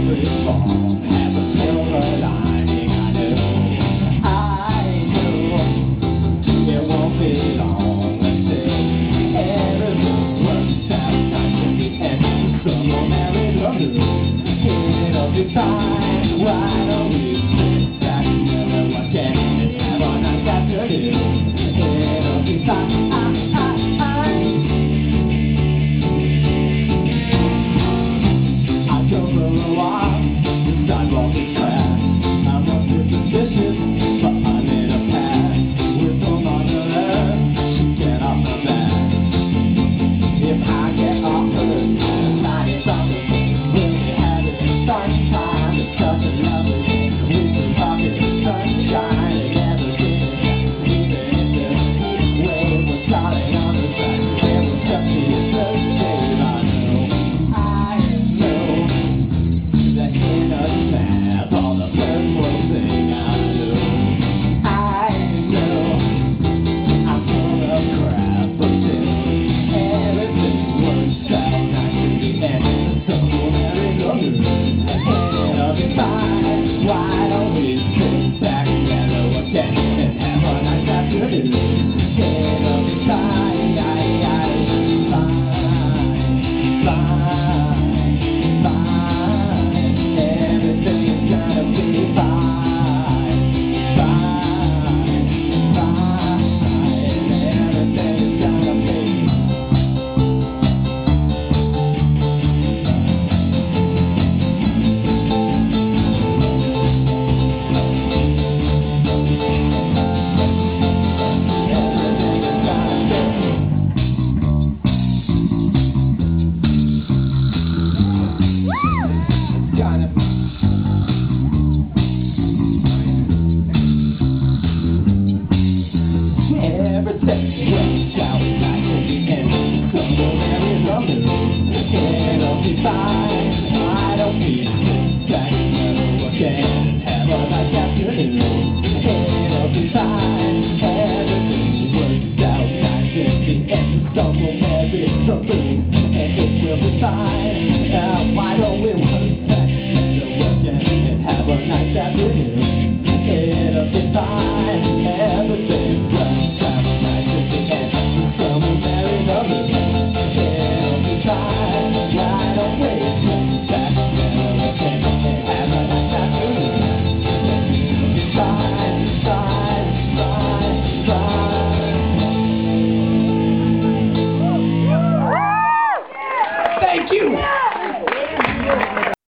Why don't we sit back together? What can we have on nice afternoon? It'll be fine. I drove for a while, the sidewalk is flat. I must be suspicious, but I'm in a path. With some on the left, she get off the back. If I get off the side, it's on the way. We'll be having start time. It's such a lovely day. We've been talking sunshine and never seen it. Even if the heat wave was starting on the side, there was such a shave. I know that in a snap, all the first will sing. I know I'm full of crap, but still everything works out nice in the end. So we'll marry the why don't we sit back together again and have a nice afternoon? It'll be fine, fine. Everything is gonna be fine, everything is gonna be everything works out nice in the end. So we'll marry the it'll be fine. I don't need to sit back together again and have a nice afternoon. It'll be fine. Everything works out nice in the end. So we'll marry the and it will be fine. Now why don't we work back together again and have a nice afternoon? It'll be fine. Everything works out nice in the end. So we'll marry the it'll be fine. Why don't we sit back together again and have a nice afternoon? It'll be fine, fine, fine, fine. Thank you.